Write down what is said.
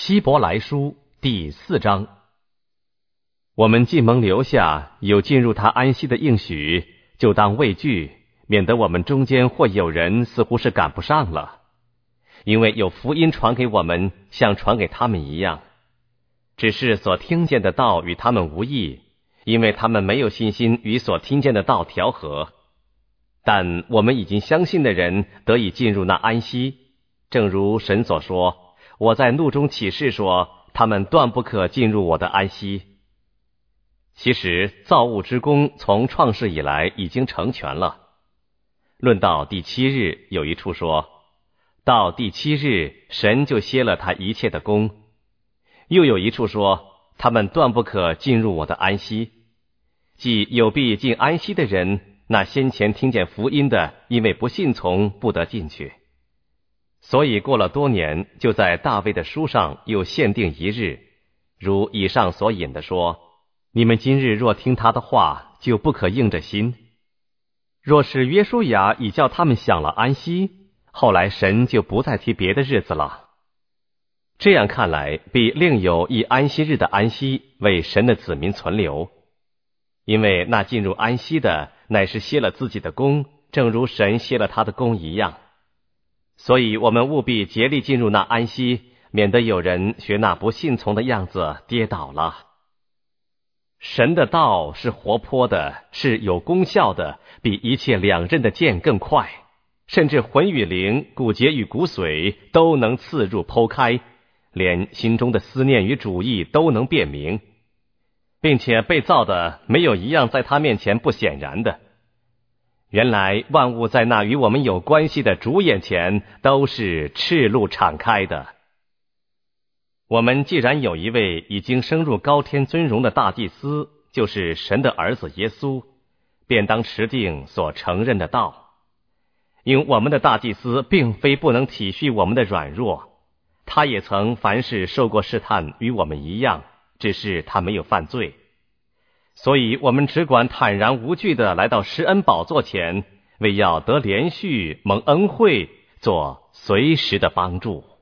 希伯来书第4章。我们既蒙留下有进入他安息的应许，就当畏惧，免得我们中间或有人似乎是赶不上了。因为有福音传给我们，像传给他们一样，只是所听见的道与他们无异，因为他们没有信心与所听见的道调和。但我们已经相信的人得以进入那安息，正如神所说，我在怒中起誓说，他们断不可进入我的安息。其实造物之功从创世以来已经成全了。论到第7日，有一处说，到第7日神就歇了他一切的功。又有一处说，他们断不可进入我的安息。即有必进安息的人，那先前听见福音的，因为不信从，不得进去。所以过了多年，就在大卫的书上又限定一日，如以上所引的说，你们今日若听他的话，就不可硬着心。若是约书亚已叫他们享了安息，后来神就不再提别的日子了。这样看来，必另有一安息日的安息为神的子民存留。因为那进入安息的，乃是歇了自己的功，正如神歇了他的功一样。所以我们务必竭力进入那安息，免得有人学那不信从的样子跌倒了。神的道是活泼的，是有功效的，比一切两刃的剑更快，甚至魂与灵、骨节与骨髓都能刺入剖开，连心中的思念与主意都能辨明，并且被造的没有一样在他面前不显然的。原来万物在那与我们有关系的主眼前都是赤露敞开的。我们既然有一位已经升入高天尊荣的大祭司，就是神的儿子耶稣，便当持定所承认的道。因我们的大祭司并非不能体恤我们的软弱，他也曾凡事受过试探，与我们一样，只是他没有犯罪。所以我们只管坦然无惧地来到施恩宝座前，为要得连续蒙恩惠，做随时的帮助。